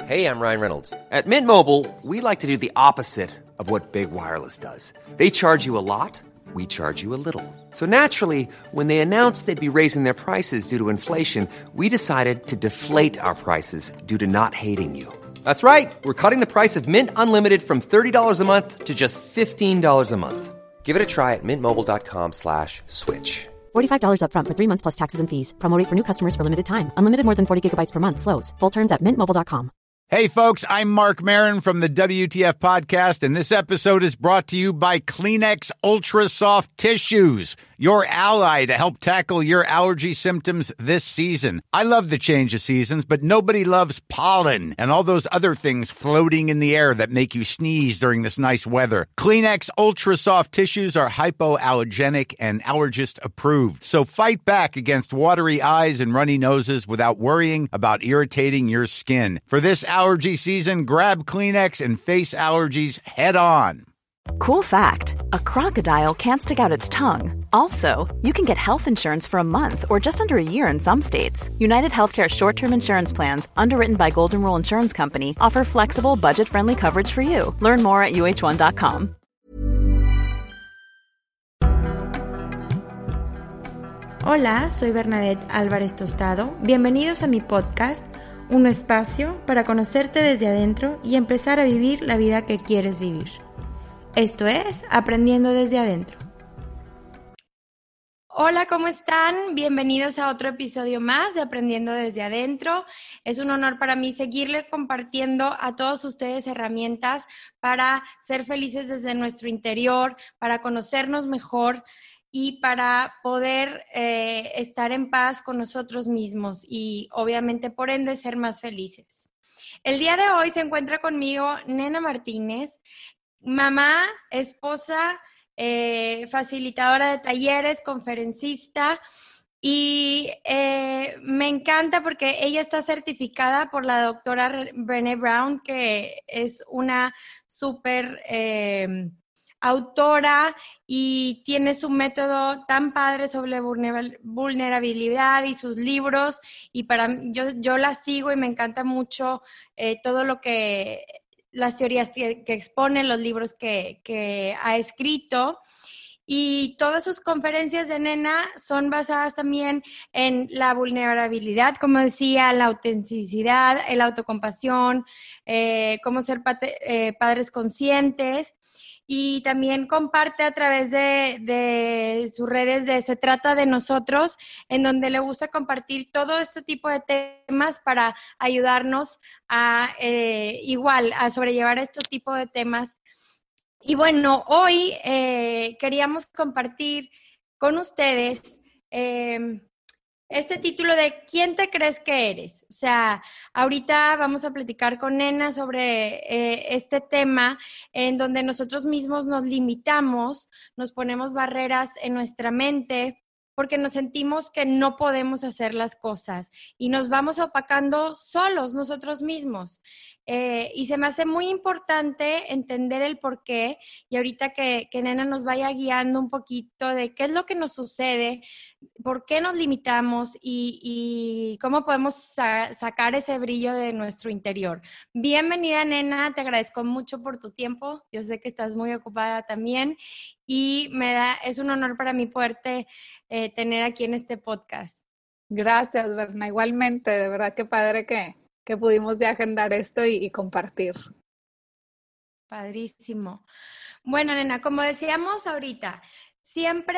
Hey, I'm Ryan Reynolds. At Mint Mobile, we like to do the opposite of what Big Wireless does. They charge you a lot, we charge you a little. So naturally, when they announced they'd be raising their prices due to inflation, we decided to deflate our prices due to not hating you. That's right. We're cutting the price of Mint Unlimited from $30 a month to just $15 a month. Give it a try at mintmobile.com/switch. $45 up front for 3 months plus taxes and fees. Promo rate for new customers for limited time. Unlimited more than 40 gigabytes per month. Slows full terms at mintmobile.com. Hey, folks, I'm Mark Maron from the WTF Podcast, and this episode is brought to you by Kleenex Ultra Soft Tissues, your ally to help tackle your allergy symptoms this season. I love the change of seasons, but nobody loves pollen and all those other things floating in the air that make you sneeze during this nice weather. Kleenex Ultra Soft Tissues are hypoallergenic and allergist approved, so fight back against watery eyes and runny noses without worrying about irritating your skin. For this allergy season, grab Kleenex and face allergies head on. Cool fact, a crocodile can't stick out its tongue. Also, you can get health insurance for a month or just under a year in some states. United Healthcare short-term insurance plans, underwritten by Golden Rule Insurance Company, offer flexible, budget-friendly coverage for you. Learn more at uh1.com. Hola, soy Bernadette Álvarez Tostado. Bienvenidos a mi podcast, un espacio para conocerte desde adentro y empezar a vivir la vida que quieres vivir. Esto es Aprendiendo desde Adentro. Hola, ¿cómo están? Bienvenidos a otro episodio más de Aprendiendo desde Adentro. Es un honor para mí seguirle compartiendo a todos ustedes herramientas para ser felices desde nuestro interior, para conocernos mejor y para poder estar en paz con nosotros mismos y obviamente por ende ser más felices. El día de hoy se encuentra conmigo Nena Martínez, mamá, esposa, facilitadora de talleres, conferencista, y me encanta porque ella está certificada por la doctora Brené Brown, que es una súper autora y tiene su método tan padre sobre vulnerabilidad y sus libros, y yo la sigo y me encanta mucho todo lo que las teorías que expone, los libros que ha escrito, y todas sus conferencias de Nena son basadas también en la vulnerabilidad, como decía, la autenticidad, el autocompasión, cómo ser padres conscientes. Y también comparte a través de sus redes de Se Trata de Nosotros, en donde le gusta compartir todo este tipo de temas para ayudarnos a sobrellevar estos tipos de temas. Y bueno, hoy queríamos compartir con ustedes este título de ¿Quién te crees que eres? O sea, ahorita vamos a platicar con Nena sobre este tema en donde nosotros mismos nos limitamos, nos ponemos barreras en nuestra mente porque nos sentimos que no podemos hacer las cosas y nos vamos opacando solos nosotros mismos. Y se me hace muy importante entender el por qué, y ahorita que Nena nos vaya guiando un poquito de qué es lo que nos sucede, por qué nos limitamos y cómo podemos sacar ese brillo de nuestro interior. Bienvenida, Nena, te agradezco mucho por tu tiempo. Yo sé que estás muy ocupada también y es un honor para mí poderte tener aquí en este podcast. Gracias, Berna. Igualmente, de verdad que padre que pudimos de agendar esto y compartir. Padrísimo. Bueno, Nena, como decíamos ahorita, siempre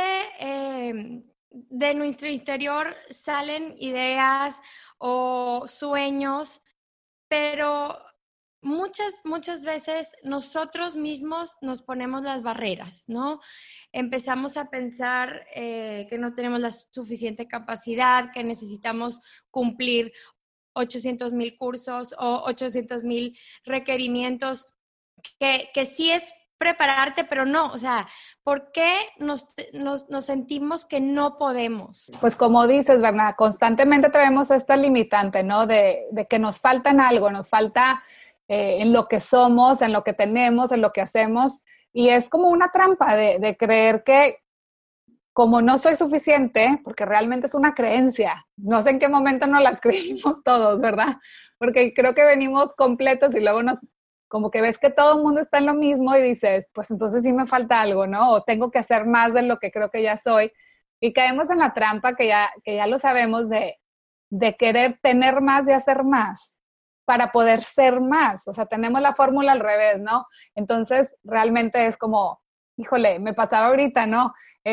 de nuestro interior salen ideas o sueños, pero muchas veces nosotros mismos nos ponemos las barreras, ¿no? Empezamos a pensar que no tenemos la suficiente capacidad, que necesitamos cumplir 800,000 cursos o 800,000 requerimientos, que sí es prepararte, pero no, o sea, ¿por qué nos sentimos que no podemos? Pues como dices, Berna, constantemente traemos esta limitante, ¿no? De que nos falta en algo, nos falta en lo que somos, en lo que tenemos, en lo que hacemos, y es como una trampa de creer que como no soy suficiente, porque realmente es una creencia, no sé en qué momento nos las creímos todos, ¿verdad? Porque creo que venimos completos y luego como que ves que todo el mundo está en lo mismo y dices, pues entonces sí me falta algo, ¿no? O tengo que hacer más de lo que creo que ya soy. Y caemos en la trampa que ya lo sabemos de querer tener más y hacer más para poder ser más. O sea, tenemos la fórmula al revés, ¿no? Entonces, realmente es como, híjole, me pasaba ahorita, ¿no?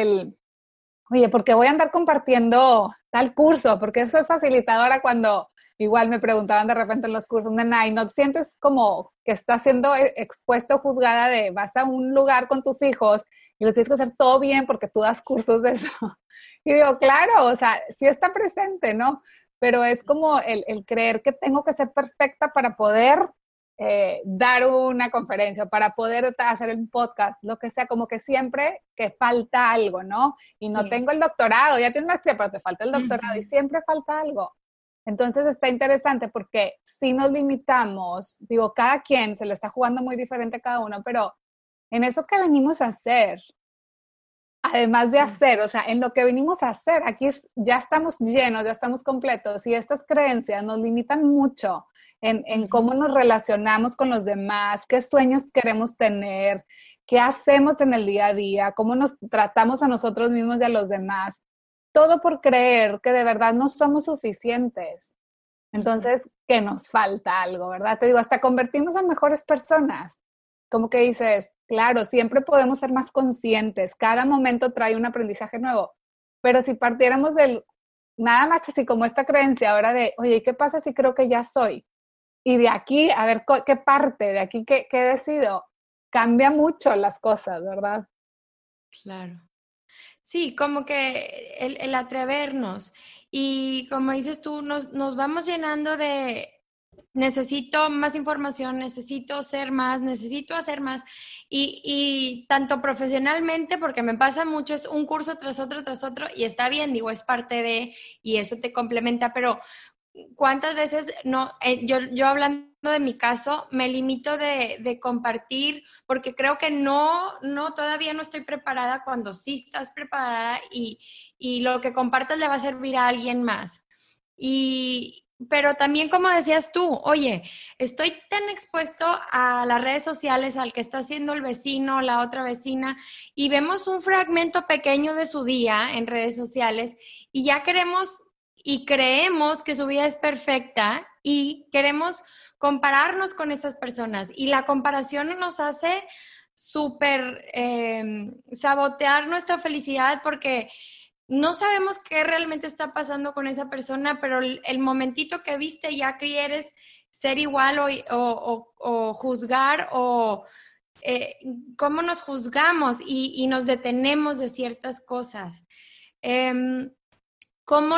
Oye, ¿por qué voy a andar compartiendo tal curso? Porque soy facilitadora cuando igual me preguntaban de repente en los cursos, nena, ¿y no te sientes como que estás siendo expuesta o juzgada de vas a un lugar con tus hijos y les tienes que hacer todo bien porque tú das cursos de eso? Y digo, claro, o sea, sí está presente, ¿no? Pero es como el creer que tengo que ser perfecta para poder dar una conferencia, para poder hacer un podcast, lo que sea, como que siempre que falta algo, ¿no? Y no tengo el doctorado, ya tienes maestría, pero te falta el doctorado y siempre falta algo. Entonces está interesante porque si nos limitamos, digo, cada quien se le está jugando muy diferente a cada uno, pero en eso que venimos a hacer, además de hacer, o sea, en lo que venimos a hacer, aquí ya estamos llenos, ya estamos completos y estas creencias nos limitan mucho en cómo nos relacionamos con los demás, qué sueños queremos tener, qué hacemos en el día a día, cómo nos tratamos a nosotros mismos y a los demás. Todo por creer que de verdad no somos suficientes. Entonces, que nos falta algo, ¿verdad? Te digo, hasta convertirnos en mejores personas. Como que dices, claro, siempre podemos ser más conscientes, cada momento trae un aprendizaje nuevo, pero si partiéramos nada más así como esta creencia ahora de, oye, ¿qué pasa si creo que ya soy? Y de aquí, a ver, ¿qué parte? De aquí, ¿qué decido? Cambia mucho las cosas, ¿verdad? Claro. Sí, como que el atrevernos. Y como dices tú, nos vamos llenando de necesito más información, necesito ser más, necesito hacer más. Y tanto profesionalmente, porque me pasa mucho, es un curso tras otro, y está bien, digo, es parte de, y eso te complementa, pero ¿cuántas veces no? Yo hablando de mi caso, me limito de compartir porque creo que todavía no estoy preparada cuando sí estás preparada y lo que compartas le va a servir a alguien más. Pero también, como decías tú, oye, estoy tan expuesto a las redes sociales, al que está haciendo el vecino, la otra vecina, y vemos un fragmento pequeño de su día en redes sociales y ya queremos y creemos que su vida es perfecta y queremos compararnos con esas personas. Y la comparación nos hace súper sabotear nuestra felicidad porque no sabemos qué realmente está pasando con esa persona, pero el momentito que viste ya quieres ser igual o juzgar o cómo nos juzgamos y nos detenemos de ciertas cosas. ¿Cómo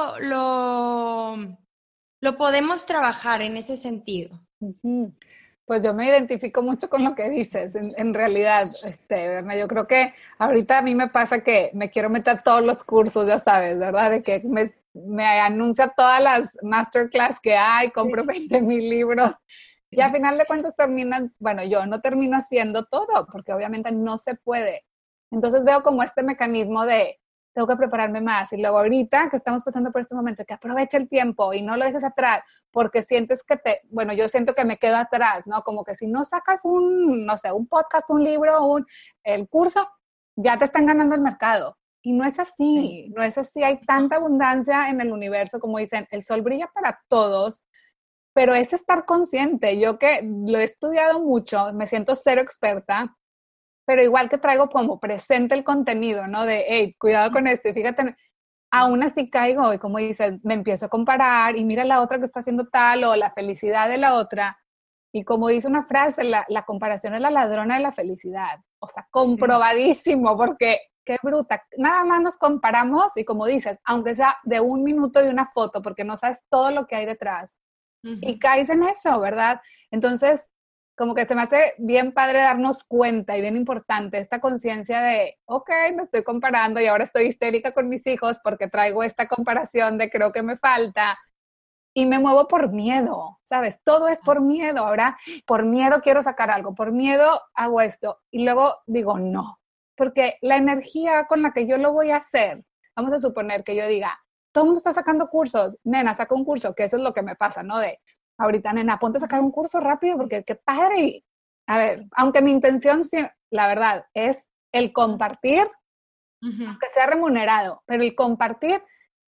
lo podemos trabajar en ese sentido? Pues yo me identifico mucho con lo que dices, en realidad, Berna, yo creo que ahorita a mí me pasa que me quiero meter a todos los cursos, ya sabes, ¿verdad? De que me anuncia todas las masterclass que hay, compro 20,000 libros y al final de cuentas yo no termino haciendo todo, porque obviamente no se puede. Entonces veo como este mecanismo de tengo que prepararme más. Y luego ahorita que estamos pasando por este momento, que aproveche el tiempo y no lo dejes atrás, porque sientes yo siento que me quedo atrás, ¿no? Como que si no sacas un podcast, un libro, el curso, ya te están ganando el mercado. Y no es así, no es así. Hay tanta abundancia en el universo, como dicen, el sol brilla para todos, pero es estar consciente. Yo que lo he estudiado mucho, me siento cero experta, pero igual que traigo como presente el contenido, ¿no? De, hey, cuidado con esto, y fíjate, aún así caigo y como dices, me empiezo a comparar y mira la otra que está haciendo tal o la felicidad de la otra. Y como dice una frase, la comparación es la ladrona de la felicidad. O sea, comprobadísimo, porque qué bruta. Nada más nos comparamos y como dices, aunque sea de un minuto y una foto, porque no sabes todo lo que hay detrás. Y caes en eso, ¿verdad? Entonces, como que se me hace bien padre darnos cuenta y bien importante esta conciencia de, ok, me estoy comparando y ahora estoy histérica con mis hijos porque traigo esta comparación de creo que me falta y me muevo por miedo, ¿sabes? Todo es por miedo. Ahora, por miedo quiero sacar algo, por miedo hago esto y luego digo, no, porque la energía con la que yo lo voy a hacer, vamos a suponer que yo diga, todo el mundo está sacando cursos, nena, saca un curso, que eso es lo que me pasa, ¿no? De, ahorita, nena, ponte a sacar un curso rápido porque qué padre. Y, a ver, aunque mi intención, sí, la verdad, es el compartir, aunque sea remunerado, pero el compartir,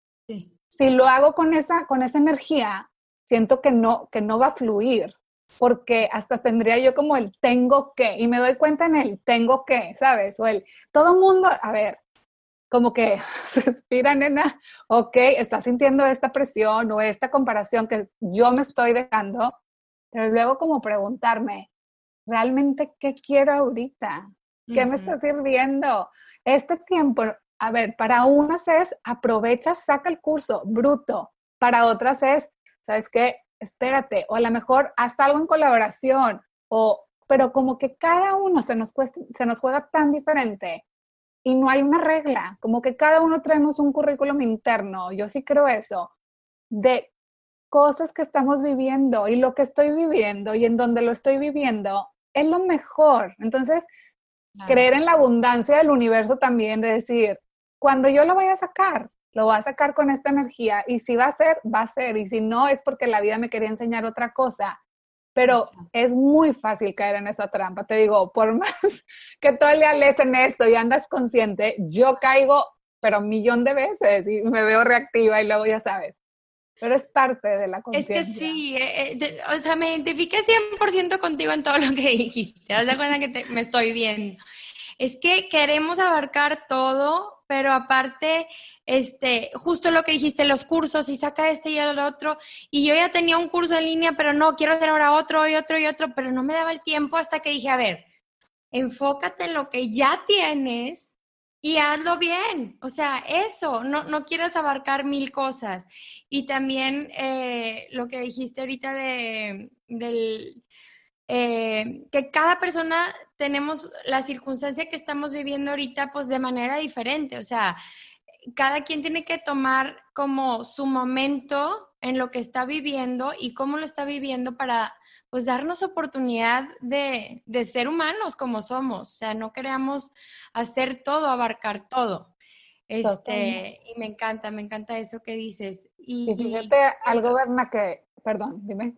si lo hago con esa energía, siento que no va a fluir, porque hasta tendría yo como el tengo que, y me doy cuenta en el tengo que, ¿sabes? O el, todo mundo, a ver, como que respira, nena, ok, estás sintiendo esta presión o esta comparación que yo me estoy dejando, pero luego como preguntarme, ¿realmente qué quiero ahorita? ¿Qué me está sirviendo? Este tiempo, a ver, para unas es aprovecha, saca el curso, bruto. Para otras es, ¿sabes qué? Espérate, o a lo mejor haz algo en colaboración, pero como que cada uno se nos juega tan diferente y no hay una regla, como que cada uno traemos un currículum interno, yo sí creo eso, de cosas que estamos viviendo y lo que estoy viviendo y en donde lo estoy viviendo es lo mejor. Entonces, creer en la abundancia del universo también, de decir, cuando yo lo voy a sacar con esta energía y si va a ser, y si no es porque la vida me quería enseñar otra cosa. Pero es muy fácil caer en esa trampa. Te digo, por más que todo el día lees en esto y andas consciente, yo caigo, pero 1,000,000 de veces y me veo reactiva y luego ya sabes. Pero es parte de la conciencia. Es que sí, o sea, me identifiqué 100% contigo en todo lo que dijiste. Te das cuenta que me estoy viendo. Es que queremos abarcar todo, pero aparte, justo lo que dijiste, los cursos, y saca y el otro, y yo ya tenía un curso en línea, pero no, quiero hacer ahora otro y otro y otro, pero no me daba el tiempo hasta que dije, a ver, enfócate en lo que ya tienes y hazlo bien. O sea, eso, no quieras abarcar 1,000 cosas. Y también lo que dijiste ahorita que cada persona tenemos la circunstancia que estamos viviendo ahorita pues de manera diferente, o sea, cada quien tiene que tomar como su momento en lo que está viviendo y cómo lo está viviendo para pues darnos oportunidad de ser humanos como somos, o sea, no queremos hacer todo, abarcar todo. Y me encanta eso que dices. Y fíjate algo, Berna, perdón, dime.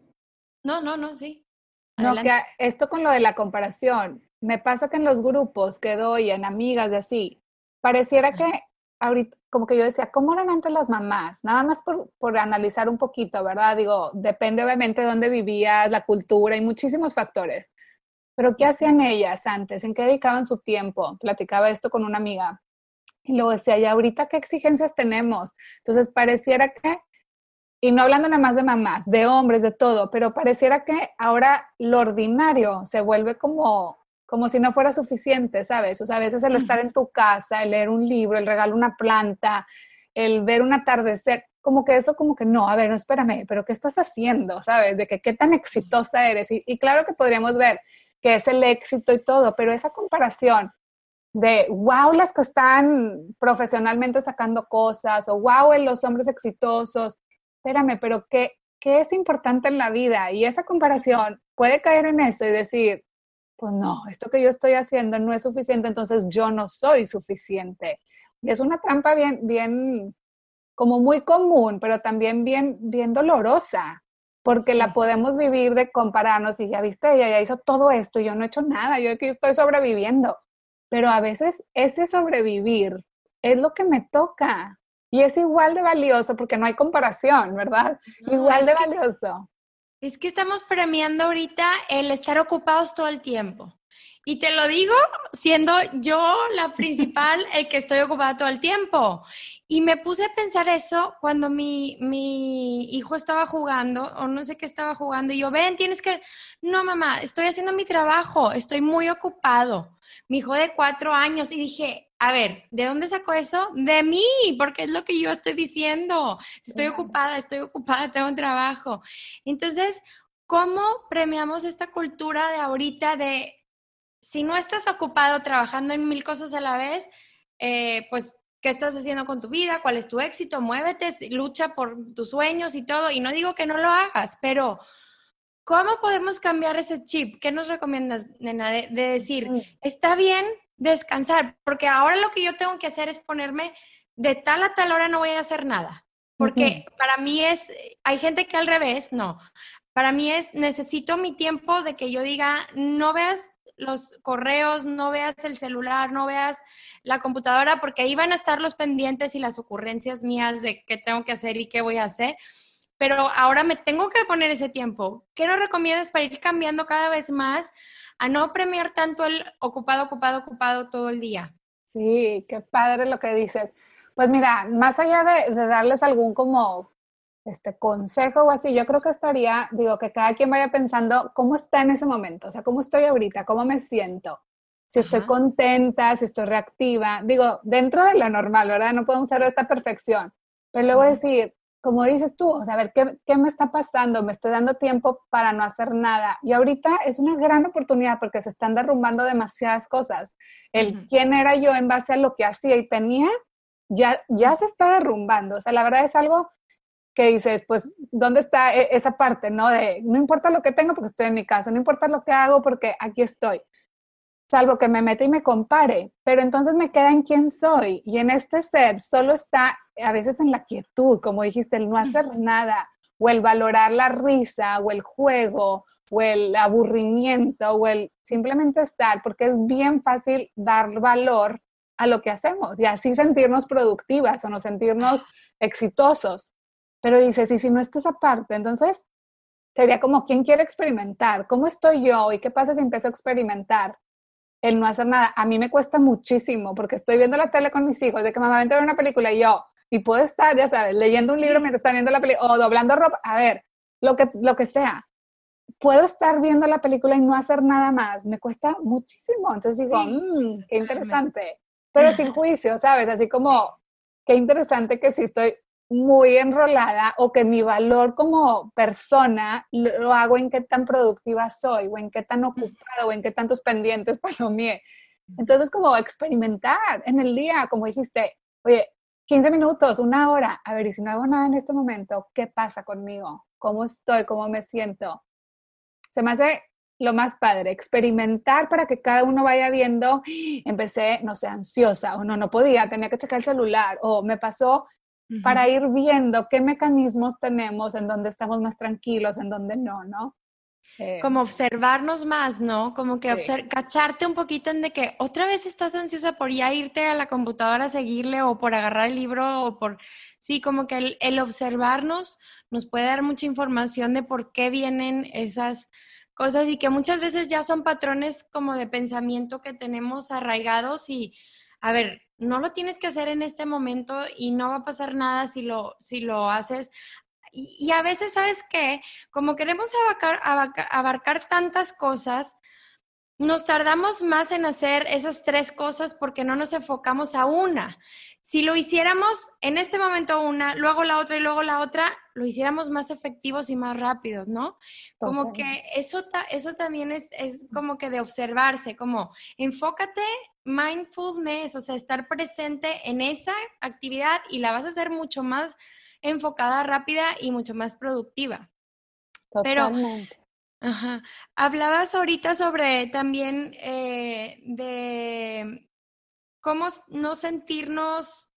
No, sí. No, que esto con lo de la comparación, me pasa que en los grupos que doy, en amigas de así, pareciera que ahorita, como que yo decía, ¿cómo eran antes las mamás? Nada más por analizar un poquito, ¿verdad? Digo, depende obviamente de dónde vivías, la cultura y muchísimos factores. Pero ¿qué hacían ellas antes? ¿En qué dedicaban su tiempo? Platicaba esto con una amiga. Y luego decía, ¿y ahorita qué exigencias tenemos? Entonces pareciera que, y no hablando nada más de mamás, de hombres, de todo, pero pareciera que ahora lo ordinario se vuelve como si no fuera suficiente, ¿sabes? O sea, a veces el estar en tu casa, el leer un libro, el regalar una planta, el ver un atardecer, como que eso, como que no, a ver, no, espérame, pero ¿qué estás haciendo? ¿Sabes? De que qué tan exitosa eres. Y claro que podríamos ver que es el éxito y todo, pero esa comparación de wow, las que están profesionalmente sacando cosas, o wow, los hombres exitosos, espérame, pero ¿qué es importante en la vida? Y esa comparación puede caer en eso y decir, pues no, esto que yo estoy haciendo no es suficiente, entonces yo no soy suficiente. Y es una trampa bien, como muy común, pero también bien dolorosa, porque la podemos vivir de compararnos y ya viste, ella ya hizo todo esto, yo no he hecho nada, yo aquí estoy sobreviviendo. Pero a veces ese sobrevivir es lo que me toca. Y es igual de valioso porque no hay comparación, ¿verdad? No, igual de valioso. Es que estamos premiando ahorita el estar ocupados todo el tiempo. Y te lo digo siendo yo la principal, el que estoy ocupada todo el tiempo. Y me puse a pensar eso cuando mi hijo estaba jugando, o no sé qué estaba jugando, y yo, ven, tienes que... No, mamá, estoy haciendo mi trabajo, estoy muy ocupado. Mi hijo de 4 años, y dije, a ver, ¿de dónde sacó eso? De mí, porque es lo que yo estoy diciendo. Estoy ocupada, tengo un trabajo. Entonces, ¿cómo premiamos esta cultura de ahorita de... Si no estás ocupado trabajando en 1,000 cosas a la vez, pues, ¿qué estás haciendo con tu vida? ¿Cuál es tu éxito? Muévete, lucha por tus sueños y todo. Y no digo que no lo hagas, pero ¿cómo podemos cambiar ese chip? ¿Qué nos recomiendas, nena? De decir, está bien descansar, porque ahora lo que yo tengo que hacer es ponerme de tal a tal hora no voy a hacer nada, porque para mí hay gente que al revés, no, para mí necesito mi tiempo de que yo diga, no veas los correos, no veas el celular, no veas la computadora, porque ahí van a estar los pendientes y las ocurrencias mías de qué tengo que hacer y qué voy a hacer. Pero ahora me tengo que poner ese tiempo. ¿Qué nos recomiendas para ir cambiando cada vez más a no premiar tanto el ocupado todo el día? Sí, qué padre lo que dices. Pues mira, más allá de darles algún como consejo o así, yo creo que digo, que cada quien vaya pensando cómo está en ese momento, o sea, cómo estoy ahorita, cómo me siento, si estoy contenta, si estoy reactiva, digo, dentro de lo normal, ¿verdad? No podemos ser de esta perfección, pero luego decir, como dices tú, o sea, a ver, ¿qué me está pasando? Me estoy dando tiempo para no hacer nada. Y ahorita es una gran oportunidad porque se están derrumbando demasiadas cosas. Quién era yo en base a lo que hacía y tenía, ya se está derrumbando. O sea, la verdad es algo que dices, pues, ¿dónde está esa parte, no? De, no importa lo que tengo porque estoy en mi casa, no importa lo que hago porque aquí estoy. Salvo que me meta y me compare, pero entonces me queda en quién soy. Y en este ser solo está a veces en la quietud, como dijiste, el no hacer nada, o el valorar la risa, o el juego, o el aburrimiento, o el simplemente estar, porque es bien fácil dar valor a lo que hacemos y así sentirnos productivas o no sentirnos exitosos. Pero dices, ¿y si no está esa parte? Entonces sería como, ¿quién quiere experimentar? ¿Cómo estoy yo? ¿Y qué pasa si empiezo a experimentar? El no hacer nada. A mí me cuesta muchísimo porque estoy viendo la tele con mis hijos, de que mamá vente a ver una película y puedo estar, ya sabes, leyendo un libro mientras está viendo la película o doblando ropa, a ver, lo que sea. Puedo estar viendo la película y no hacer nada más. Me cuesta muchísimo. Entonces digo, qué interesante. Pero sin juicio, ¿sabes? Así como, qué interesante que sí estoy muy enrolada o que mi valor como persona lo hago en qué tan productiva soy o en qué tan ocupada o en qué tantos pendientes palomeé. Entonces como experimentar en el día, como dijiste, oye, 15 minutos, una hora, a ver, y si no hago nada en este momento, ¿qué pasa conmigo? ¿Cómo estoy? ¿Cómo me siento? Se me hace lo más padre, experimentar para que cada uno vaya viendo, empecé, no sé, ansiosa, o no podía, tenía que checar el celular, o me pasó, para ir viendo qué mecanismos tenemos, en donde estamos más tranquilos, en donde no, ¿no? Como observarnos más, ¿no? Como que Sí. cacharte un poquito en de que otra vez estás ansiosa por ya irte a la computadora a seguirle o por agarrar el libro o por... Sí, como que el observarnos nos puede dar mucha información de por qué vienen esas cosas y que muchas veces ya son patrones como de pensamiento que tenemos arraigados y, a ver, no lo tienes que hacer en este momento y no va a pasar nada si lo haces. Y a veces, ¿sabes qué? Como queremos abarcar tantas cosas, nos tardamos más en hacer esas 3 cosas porque no nos enfocamos a una. Si lo hiciéramos en este momento una, luego la otra y luego la otra, lo hiciéramos más efectivos y más rápidos, ¿no? Como que eso también es como que de observarse, como enfócate, mindfulness, o sea, estar presente en esa actividad y la vas a hacer mucho más enfocada, rápida y mucho más productiva. Totalmente. Pero, hablabas ahorita sobre también de cómo no sentirnos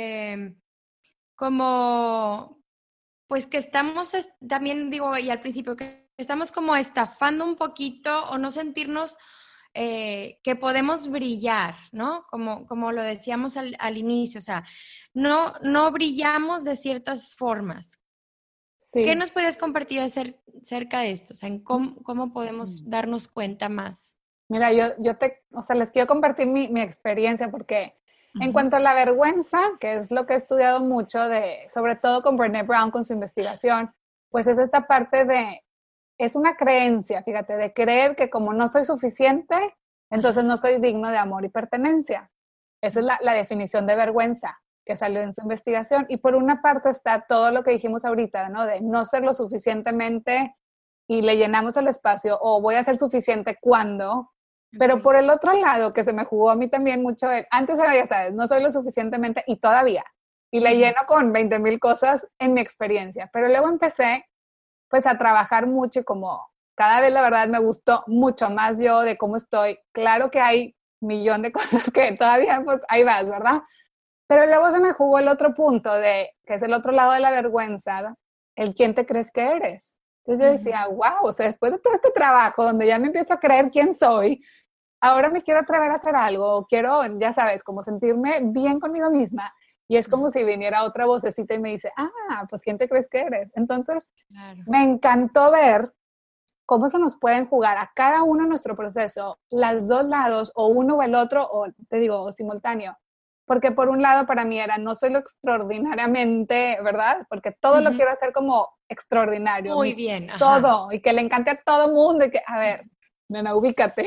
como, pues que estamos, también digo, y al principio, que estamos como estafando un poquito o no sentirnos que podemos brillar, ¿no? Como lo decíamos al inicio, o sea, no brillamos de ciertas formas. Sí. ¿Qué nos podrías compartir acerca de esto? O sea, en cómo podemos darnos cuenta más. Mira, les quiero compartir mi experiencia porque en cuanto a la vergüenza, que es lo que he estudiado mucho sobre todo con Brené Brown, con su investigación, pues es esta parte es una creencia, fíjate, de creer que como no soy suficiente, entonces no soy digno de amor y pertenencia. Esa es la definición de vergüenza que salió en su investigación. Y por una parte está todo lo que dijimos ahorita, ¿no? De no ser lo suficientemente y le llenamos el espacio, o voy a ser suficiente cuando. Pero por el otro lado, que se me jugó a mí también mucho, antes era, ya sabes, no soy lo suficientemente y todavía. Y le lleno con 20,000 cosas en mi experiencia. Pero luego empecé pues a trabajar mucho y como cada vez la verdad me gustó mucho más yo de cómo estoy. Claro que hay millón de cosas que todavía, pues, ahí vas, ¿verdad? Pero luego se me jugó el otro punto que es el otro lado de la vergüenza, el quién te crees que eres. Entonces yo decía, wow, o sea, después de todo este trabajo donde ya me empiezo a creer quién soy, ahora me quiero atrever a hacer algo, quiero, ya sabes, como sentirme bien conmigo misma. Y es como si viniera otra vocecita y me dice, pues ¿quién te crees que eres? Entonces, me encantó ver cómo se nos pueden jugar a cada uno en nuestro proceso, los dos lados, o uno o el otro, o te digo, o simultáneo. Porque por un lado para mí era, no soy lo extraordinariamente, ¿verdad? Porque todo lo quiero hacer como extraordinario. Muy bien. Ajá. Todo, y que le encante a todo mundo, y que, a ver, nena, ubícate.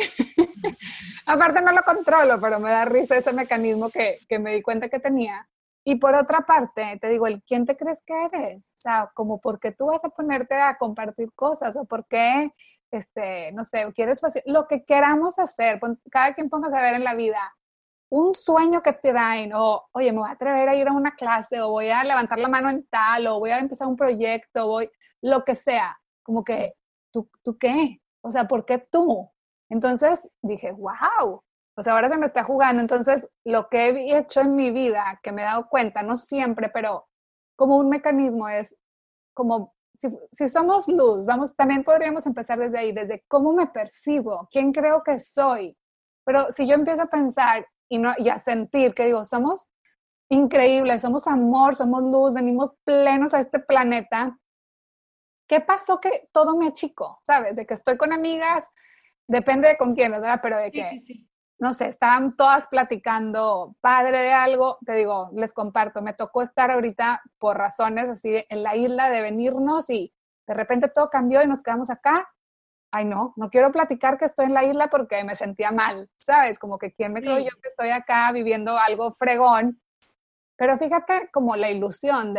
Aparte no lo controlo, pero me da risa ese mecanismo que me di cuenta que tenía. Y por otra parte, te digo, el quién te crees que eres. O sea, como por qué tú vas a ponerte a compartir cosas, o por qué, no sé, quieres lo que queramos hacer. Cada quien ponga a ver en la vida un sueño que te traen, o oye, me voy a atrever a ir a una clase, o voy a levantar la mano en tal, o voy a empezar un proyecto, lo que sea. Como que, ¿tú qué? O sea, ¿por qué tú? Entonces dije, wow. O sea, ahora se me está jugando. Entonces, lo que he hecho en mi vida, que me he dado cuenta, no siempre, pero como un mecanismo es como, si somos luz, también podríamos empezar desde ahí, desde cómo me percibo, quién creo que soy. Pero si yo empiezo a pensar y a sentir que digo, somos increíbles, somos amor, somos luz, venimos plenos a este planeta, ¿qué pasó que todo me achicó? ¿Sabes? De que estoy con amigas, depende de con quién, ¿verdad? Pero de que... Sí. No sé, estaban todas platicando padre de algo, te digo, les comparto, me tocó estar ahorita por razones así en la isla de venirnos y de repente todo cambió y nos quedamos acá. Ay, no quiero platicar que estoy en la isla porque me sentía mal, ¿sabes? Como que quién me creo yo que estoy acá viviendo algo fregón. Pero fíjate como la ilusión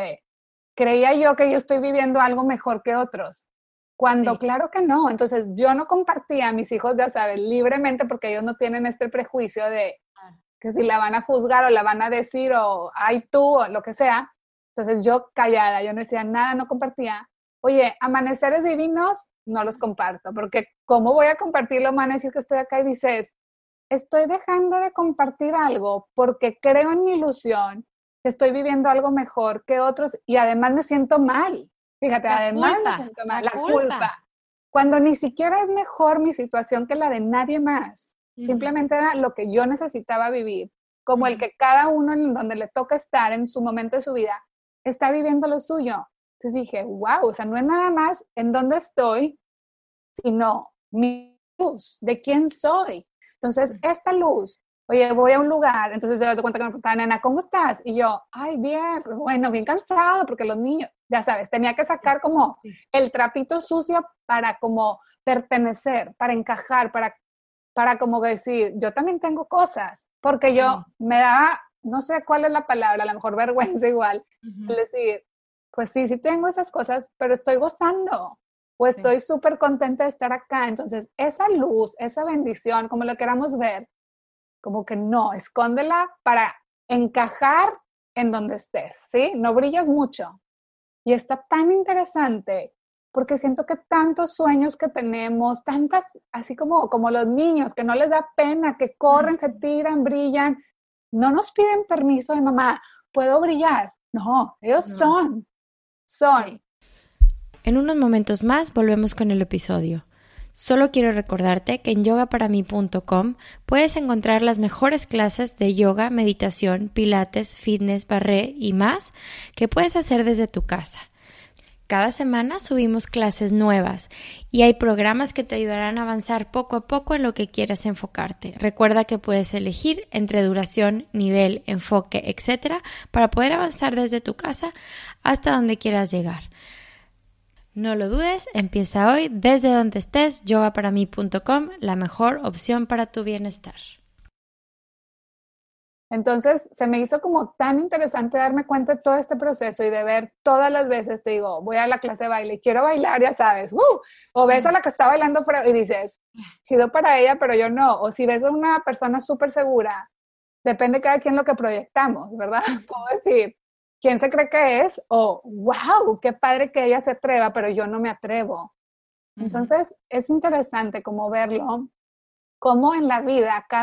creía yo que yo estoy viviendo algo mejor que otros. Cuando claro que no, entonces yo no compartía a mis hijos, ya sabes, libremente porque ellos no tienen este prejuicio de que si la van a juzgar o la van a decir o ay tú o lo que sea. Entonces yo callada, yo no decía nada, no compartía. Oye, amaneceres divinos, no los comparto, porque ¿cómo voy a compartirlo? Me van a decir que estoy acá y dices, estoy dejando de compartir algo porque creo en mi ilusión que estoy viviendo algo mejor que otros y además me siento mal. Fíjate, además me siento mal, la culpa. Cuando ni siquiera es mejor mi situación que la de nadie más. Simplemente era lo que yo necesitaba vivir. Como el que cada uno en donde le toca estar en su momento de su vida está viviendo lo suyo. Entonces dije, wow, o sea, no es nada más en dónde estoy, sino mi luz, de quién soy. Entonces, esta luz, oye, voy a un lugar, entonces yo doy cuenta que me preguntaba, nena, ¿cómo estás? Y yo, ay, bien, bueno, bien cansado, porque los niños, ya sabes, tenía que sacar como el trapito sucio para como pertenecer, para encajar, para como decir, yo también tengo cosas, porque yo me daba, no sé cuál es la palabra, a lo mejor vergüenza igual, es decir, pues sí tengo esas cosas, pero estoy gozando, o estoy súper contenta de estar acá. Entonces, esa luz, esa bendición, como lo queramos ver, como que no, escóndela para encajar en donde estés, ¿sí? No brillas mucho. Y está tan interesante, porque siento que tantos sueños que tenemos, tantas, así como los niños, que no les da pena, que corren, se tiran, brillan, no nos piden permiso de mamá, ¿puedo brillar? No, ellos son. Sí. En unos momentos más volvemos con el episodio. Solo quiero recordarte que en yogaparamí.com puedes encontrar las mejores clases de yoga, meditación, pilates, fitness, barré y más que puedes hacer desde tu casa. Cada semana subimos clases nuevas y hay programas que te ayudarán a avanzar poco a poco en lo que quieras enfocarte. Recuerda que puedes elegir entre duración, nivel, enfoque, etc. para poder avanzar desde tu casa hasta donde quieras llegar. No lo dudes, empieza hoy desde donde estés, yogaparamí.com, la mejor opción para tu bienestar. Entonces, se me hizo como tan interesante darme cuenta de todo este proceso y de ver todas las veces, te digo, voy a la clase de baile y quiero bailar, ya sabes, o ves a la que está bailando y dices, chido para ella, pero yo no. O si ves a una persona súper segura, depende cada quien lo que proyectamos, ¿verdad? Puedo decir, ¿quién se cree que es? O, wow, qué padre que ella se atreva, pero yo no me atrevo. Entonces, es interesante como verlo, como en la vida, cada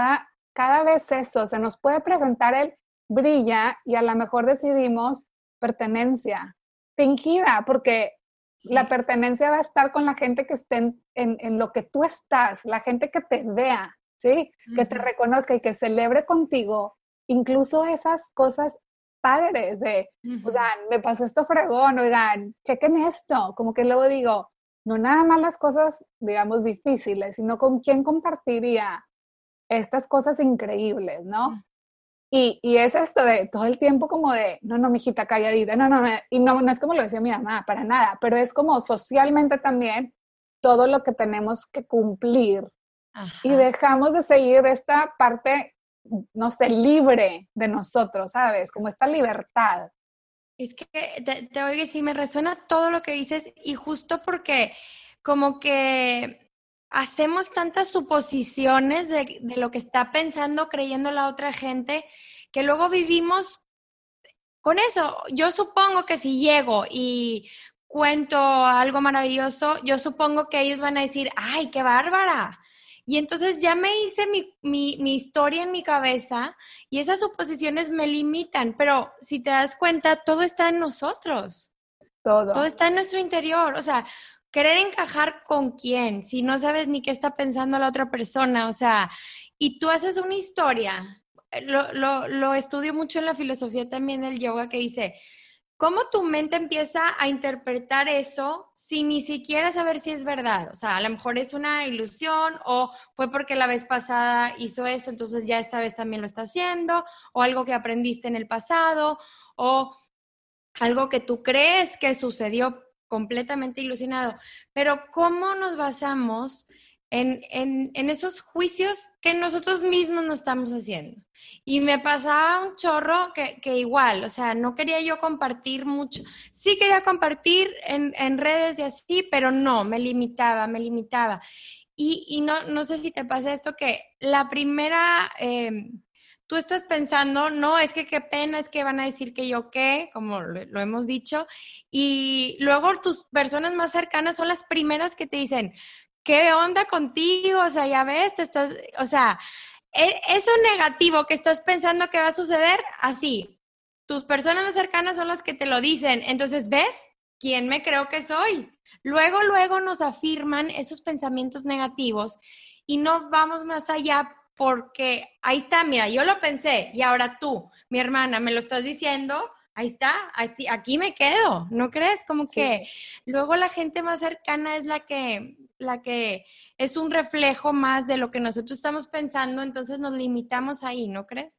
cada vez eso, se nos puede presentar el brilla y a lo mejor decidimos pertenencia, fingida, porque la pertenencia va a estar con la gente que esté en lo que tú estás, la gente que te vea, ¿sí? Que te reconozca y que celebre contigo, incluso esas cosas padres de, oigan, me pasó esto fregón, oigan, chequen esto, como que luego digo, no nada más las cosas, digamos, difíciles, sino con quién compartiría estas cosas increíbles, ¿no? Y es esto de todo el tiempo como de, no, mijita, calladita, no, y no es como lo decía mi mamá, para nada, pero es como socialmente también todo lo que tenemos que cumplir. Ajá. Y dejamos de seguir esta parte, no sé, libre de nosotros, ¿sabes? Como esta libertad. Es que te oigo y sí, me resuena todo lo que dices y justo porque como que hacemos tantas suposiciones de lo que está pensando, creyendo la otra gente, que luego vivimos con eso. Yo supongo que si llego y cuento algo maravilloso, yo supongo que ellos van a decir, ¡ay, qué bárbara! Y entonces ya me hice mi historia en mi cabeza y esas suposiciones me limitan. Pero si te das cuenta, todo está en nosotros. Todo está en nuestro interior. O sea, querer encajar con quién, si no sabes ni qué está pensando la otra persona, o sea, y tú haces una historia, lo estudio mucho en la filosofía también del yoga, que dice, ¿cómo tu mente empieza a interpretar eso sin ni siquiera saber si es verdad? O sea, a lo mejor es una ilusión o fue porque la vez pasada hizo eso, entonces ya esta vez también lo está haciendo, o algo que aprendiste en el pasado, o algo que tú crees que sucedió completamente ilusionado. Pero ¿cómo nos basamos en esos juicios que nosotros mismos nos estamos haciendo? Y me pasaba un chorro que igual, o sea, no quería yo compartir mucho. Sí quería compartir en redes y así, pero no, me limitaba. Y no sé si te pasa esto, que la primera... tú estás pensando, no, es que qué pena, es que van a decir que yo qué, como lo hemos dicho, y luego tus personas más cercanas son las primeras que te dicen, ¿qué onda contigo? O sea, ya ves, o sea, eso negativo que estás pensando que va a suceder, así, tus personas más cercanas son las que te lo dicen, entonces, ¿ves? ¿Quién me creo que soy? Luego nos afirman esos pensamientos negativos y no vamos más allá. Porque ahí está, mira, yo lo pensé y ahora tú, mi hermana, me lo estás diciendo, ahí está, así, aquí me quedo, ¿no crees? Como sí. Que luego la gente más cercana es la que es un reflejo más de lo que nosotros estamos pensando, entonces nos limitamos ahí, ¿no crees?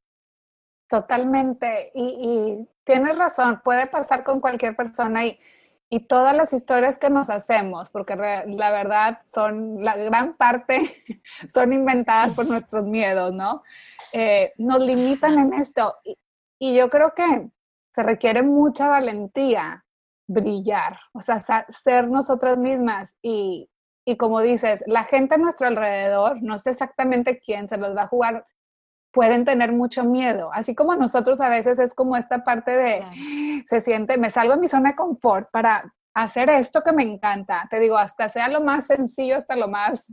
Totalmente, y tienes razón, puede pasar con cualquier persona y todas las historias que nos hacemos, porque la verdad la gran parte son inventadas por nuestros miedos, ¿no? Nos limitan en esto. Y yo creo que se requiere mucha valentía brillar, o sea, ser nosotras mismas. Y como dices, la gente a nuestro alrededor, no sé exactamente quién se los va a jugar, pueden tener mucho miedo, así como nosotros a veces es como esta parte de, se siente, me salgo de mi zona de confort para hacer esto que me encanta, te digo, hasta sea lo más sencillo, hasta lo más,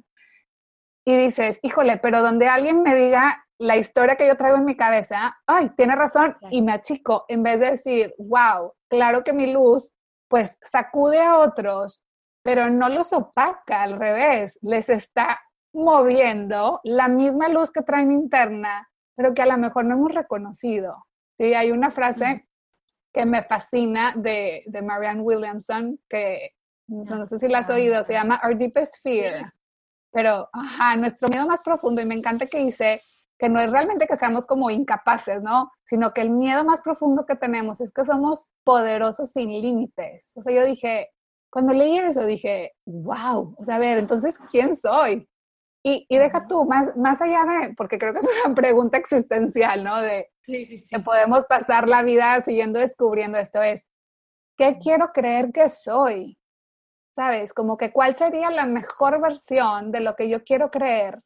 y dices, híjole, pero donde alguien me diga la historia que yo traigo en mi cabeza, ay, tiene razón, y me achico, en vez de decir, wow, claro que mi luz, pues sacude a otros, pero no los opaca, al revés, les está moviendo la misma luz que traen interna, pero que a lo mejor no hemos reconocido. Sí, hay una frase que me fascina de Marianne Williamson, que no sé si la has oído, se llama Our Deepest Fear. Pero, nuestro miedo más profundo, y me encanta que dice que no es realmente que seamos como incapaces, ¿no? Sino que el miedo más profundo que tenemos es que somos poderosos sin límites. O sea, yo dije, cuando leí eso, dije, wow, o sea, a ver, entonces, ¿quién soy? Y deja tú, más allá de, porque creo que es una pregunta existencial, ¿no? De que podemos pasar la vida siguiendo descubriendo esto es, ¿qué quiero creer que soy? ¿Sabes? Como que cuál sería la mejor versión de lo que yo quiero creer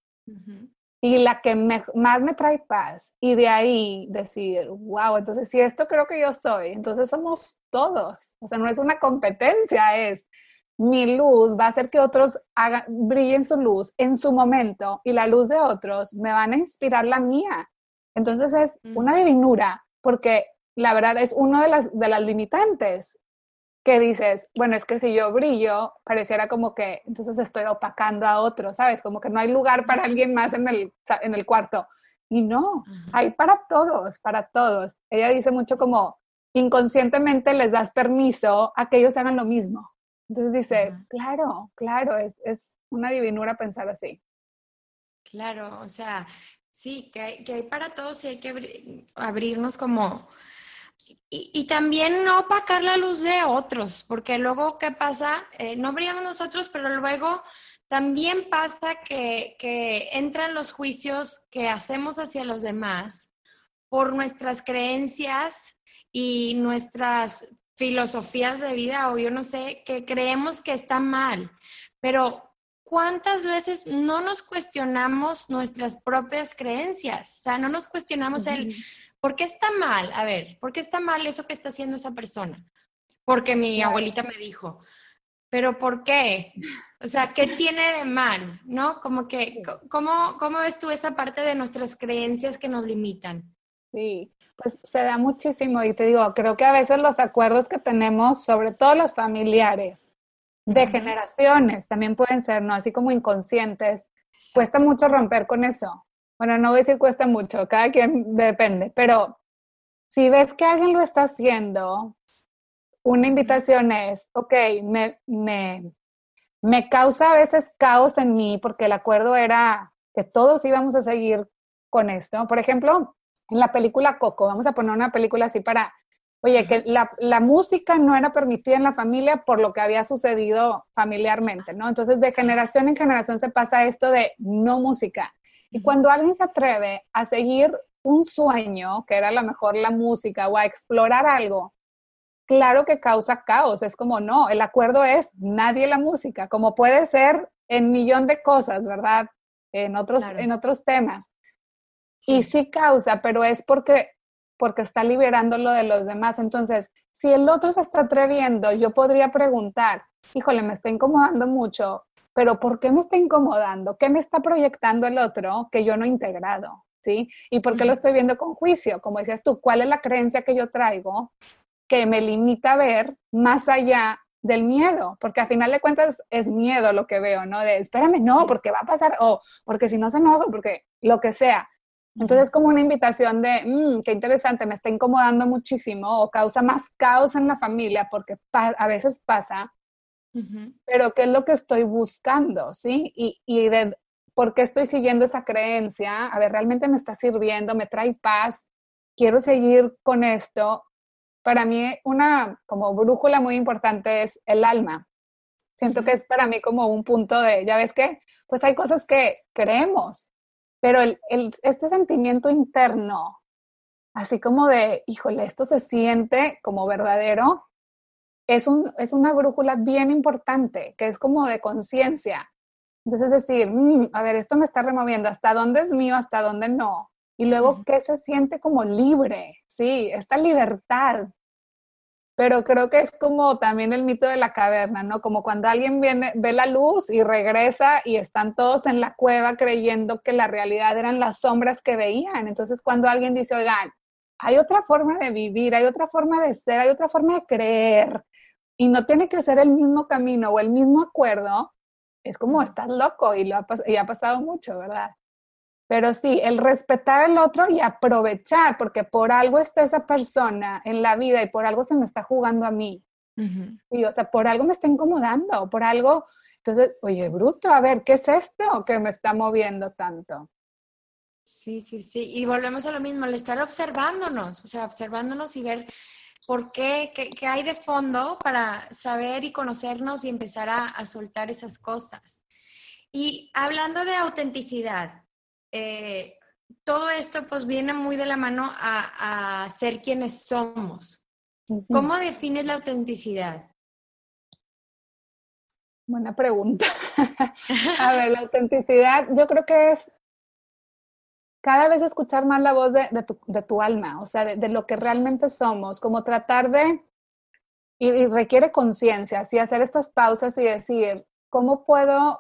y la que más me trae paz. Y de ahí decir, wow, entonces si esto creo que yo soy, entonces somos todos. O sea, no es una competencia, es mi luz va a hacer que otros brillen su luz en su momento y la luz de otros me van a inspirar la mía. Entonces es una divinura, porque la verdad es uno de las limitantes que dices, bueno, es que si yo brillo, pareciera como que entonces estoy opacando a otros, ¿sabes? Como que no hay lugar para alguien más en el cuarto. Y no, hay para todos, para todos. Ella dice mucho como, inconscientemente les das permiso a que ellos hagan lo mismo. Entonces dices, claro, es una divinura pensar así. Claro, o sea, sí, que hay para todos y hay que abrirnos como... Y también no opacar la luz de otros, porque luego, ¿qué pasa? No brillamos nosotros, pero luego también pasa que entran los juicios que hacemos hacia los demás por nuestras creencias y nuestras filosofías de vida, o yo no sé, que creemos que está mal. Pero ¿cuántas veces no nos cuestionamos nuestras propias creencias? O sea, no nos cuestionamos ¿por qué está mal? A ver, ¿por qué está mal eso que está haciendo esa persona? Porque mi abuelita me dijo. ¿Pero por qué? O sea, ¿qué tiene de mal? ¿No? Como que, ¿cómo ves tú esa parte de nuestras creencias que nos limitan? Sí, pues se da muchísimo y te digo, creo que a veces los acuerdos que tenemos, sobre todo los familiares, de generaciones, también pueden ser, ¿no? Así como inconscientes, cuesta mucho romper con eso. Bueno, no voy a decir cuesta mucho, cada quien depende, pero si ves que alguien lo está haciendo, una invitación es, ok, me causa a veces caos en mí porque el acuerdo era que todos íbamos a seguir con esto. Por ejemplo, en la película Coco, vamos a poner una película así para, oye, que la música no era permitida en la familia por lo que había sucedido familiarmente, ¿no? Entonces, de generación en generación se pasa esto de no música. Y cuando alguien se atreve a seguir un sueño, que era a lo mejor la música, o a explorar algo, claro que causa caos. Es como, no, el acuerdo es nadie la música, como puede ser en millón de cosas, ¿verdad? En otros temas. Sí. Y sí causa, pero es porque está liberando lo de los demás. Entonces, si el otro se está atreviendo, yo podría preguntar, híjole, me está incomodando mucho, pero ¿por qué me está incomodando? ¿Qué me está proyectando el otro que yo no he integrado? ¿Sí? ¿Y por qué lo estoy viendo con juicio? Como decías tú, ¿cuál es la creencia que yo traigo que me limita a ver más allá del miedo? Porque a final de cuentas es miedo lo que veo, ¿no? De, espérame, no, porque va a pasar, o porque si no se enoja, porque lo que sea. Entonces, como una invitación de, qué interesante, me está incomodando muchísimo o causa más caos en la familia, porque a veces pasa, pero ¿qué es lo que estoy buscando? ¿Sí? Y de por qué estoy siguiendo esa creencia. A ver, ¿realmente me está sirviendo? ¿Me trae paz? ¿Quiero seguir con esto? Para mí, una como brújula muy importante es el alma. Siento que es para mí como un punto de, ¿ya ves qué? Pues hay cosas que creemos, pero este sentimiento interno, así como de, híjole, esto se siente como verdadero, es una brújula bien importante, que es como de conciencia. Entonces decir, a ver, esto me está removiendo, ¿hasta dónde es mío, hasta dónde no? Y luego, ¿qué se siente como libre? Sí, esta libertad. Pero creo que es como también el mito de la caverna, ¿no? Como cuando alguien ve la luz y regresa y están todos en la cueva creyendo que la realidad eran las sombras que veían. Entonces, cuando alguien dice, oigan, hay otra forma de vivir, hay otra forma de ser, hay otra forma de creer, y no tiene que ser el mismo camino o el mismo acuerdo, es como estás loco y ha pasado mucho, ¿verdad? Pero sí, el respetar al otro y aprovechar, porque por algo está esa persona en la vida y por algo se me está jugando a mí. Sí, o sea, por algo me está incomodando, por algo. Entonces, oye, bruto, a ver, ¿qué es esto que me está moviendo tanto? Sí, sí, sí. Y volvemos a lo mismo, al estar observándonos, o sea, observándonos y ver por qué hay de fondo para saber y conocernos y empezar a soltar esas cosas. Y hablando de autenticidad, todo esto pues viene muy de la mano a ser quienes somos. ¿Cómo defines la autenticidad? Buena pregunta. A ver, la autenticidad yo creo que es cada vez escuchar más la voz de tu alma, o sea, de lo que realmente somos, como tratar de y requiere conciencia, así hacer estas pausas y decir, ¿cómo puedo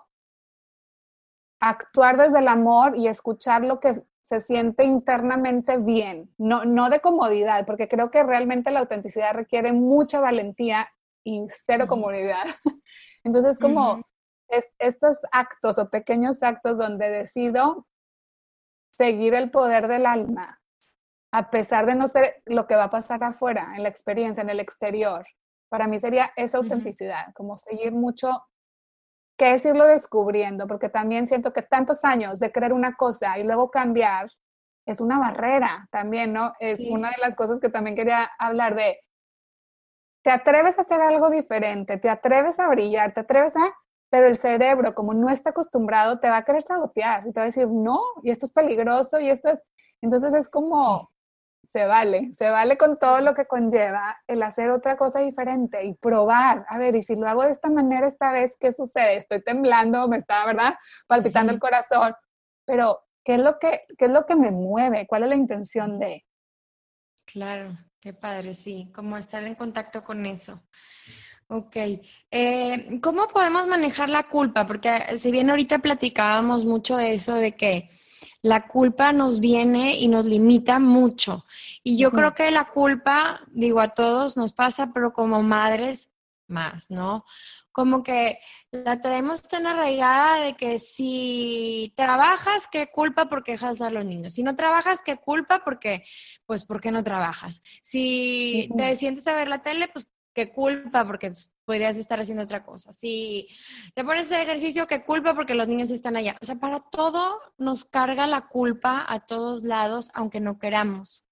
actuar desde el amor y escuchar lo que se siente internamente bien? No de comodidad, porque creo que realmente la autenticidad requiere mucha valentía y cero comodidad. Entonces, como estos actos o pequeños actos donde decido seguir el poder del alma, a pesar de no ser lo que va a pasar afuera, en la experiencia, en el exterior. Para mí sería esa autenticidad, como seguir mucho, que es irlo descubriendo, porque también siento que tantos años de creer una cosa y luego cambiar es una barrera también, ¿no? Es una de las cosas que también quería hablar de, te atreves a hacer algo diferente, te atreves a brillar, te atreves a, pero el cerebro, como no está acostumbrado, te va a querer sabotear y te va a decir, no, y esto es peligroso, y esto es, entonces es como, se vale con todo lo que conlleva el hacer otra cosa diferente y probar, a ver, y si lo hago de esta manera esta vez, ¿qué sucede? Estoy temblando, me está, ¿verdad? Palpitando el corazón, pero ¿qué es lo que me mueve? ¿Cuál es la intención de? Claro, qué padre, sí, como estar en contacto con eso. Ok, ¿cómo podemos manejar la culpa? Porque si bien ahorita platicábamos mucho de eso, de que la culpa nos viene y nos limita mucho. Y yo creo que la culpa, digo, a todos nos pasa, pero como madres más, ¿no? Como que la tenemos tan arraigada de que si trabajas, qué culpa porque dejas a los niños. Si no trabajas, qué culpa porque, pues, ¿por qué no trabajas? Si te sientes a ver la tele, pues, qué culpa porque podrías estar haciendo otra cosa. Si te pones a hacer ejercicio, qué culpa porque los niños están allá. O sea, para todo nos carga la culpa a todos lados, aunque no queramos.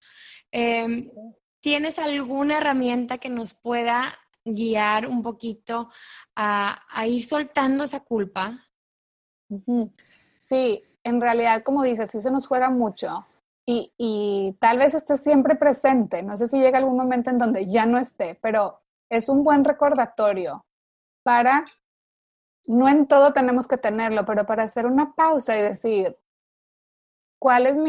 ¿Tienes alguna herramienta que nos pueda guiar un poquito a ir soltando esa culpa? Sí, en realidad, como dices, sí se nos juega mucho y tal vez esté siempre presente. No sé si llega algún momento en donde ya no esté, pero es un buen recordatorio para, no en todo tenemos que tenerlo, pero para hacer una pausa y decir, ¿cuál es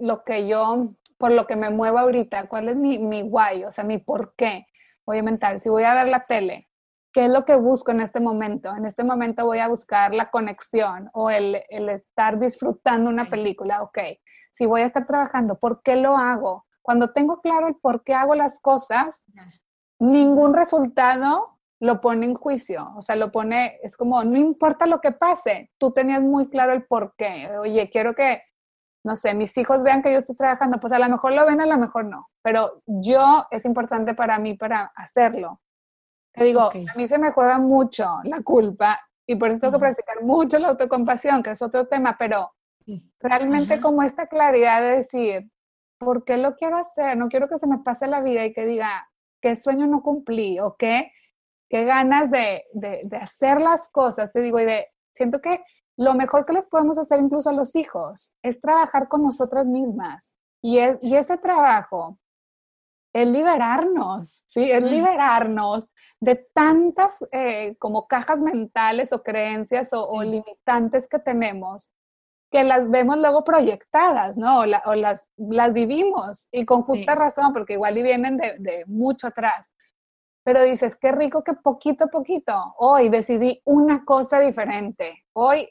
por lo que me muevo ahorita? ¿Cuál es mi why? O sea, mi por qué. Voy a inventar, si voy a ver la tele, ¿qué es lo que busco en este momento? En este momento voy a buscar la conexión o el estar disfrutando una película. Ok, si voy a estar trabajando, ¿por qué lo hago? Cuando tengo claro el por qué hago las cosas, ningún resultado lo pone en juicio. O sea, es como, no importa lo que pase, tú tenías muy claro el por qué. Oye, quiero que, no sé, mis hijos vean que yo estoy trabajando, pues a lo mejor lo ven, a lo mejor no, pero es importante para mí para hacerlo. Te digo, a mí se me juega mucho la culpa y por eso tengo que practicar mucho la autocompasión, que es otro tema, pero realmente como esta claridad de decir, ¿por qué lo quiero hacer? No quiero que se me pase la vida y que diga, ¿qué sueño no cumplí? ¿O qué ganas de hacer las cosas? Te digo, siento que lo mejor que les podemos hacer incluso a los hijos es trabajar con nosotras mismas. Y ese trabajo es liberarnos, ¿sí? Es liberarnos de tantas como cajas mentales o creencias o limitantes que tenemos, que las vemos luego proyectadas, ¿no? O las vivimos, y con justa razón, porque igual y vienen de mucho atrás. Pero dices, qué rico que poquito a poquito, hoy decidí una cosa diferente, hoy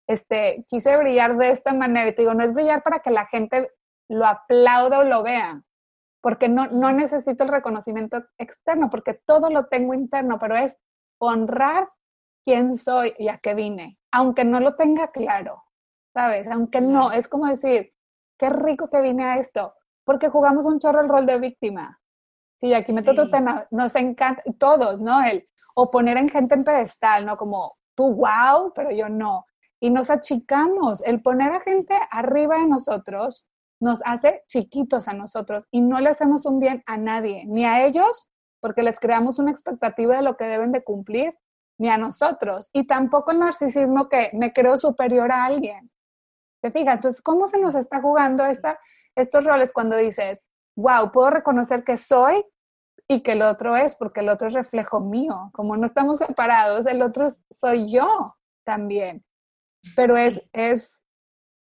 quise brillar de esta manera, y te digo, no es brillar para que la gente lo aplauda o lo vea, porque no necesito el reconocimiento externo, porque todo lo tengo interno, pero es honrar quién soy y a qué vine, aunque no lo tenga claro, ¿sabes? Aunque no, es como decir, qué rico que vine a esto, porque jugamos un chorro el rol de víctima. Sí, aquí meto otro tema, nos encanta, todos, ¿no? O poner en gente en pedestal, ¿no? Como, tú, wow, pero yo no. Y nos achicamos, el poner a gente arriba de nosotros nos hace chiquitos a nosotros y no le hacemos un bien a nadie, ni a ellos, porque les creamos una expectativa de lo que deben de cumplir, ni a nosotros. Y tampoco el narcisismo que me creo superior a alguien. ¿Te fijas? Entonces, ¿cómo se nos está jugando estos roles cuando dices, wow, puedo reconocer que soy y que el otro es, porque el otro es reflejo mío? Como no estamos separados, el otro soy yo también. Pero es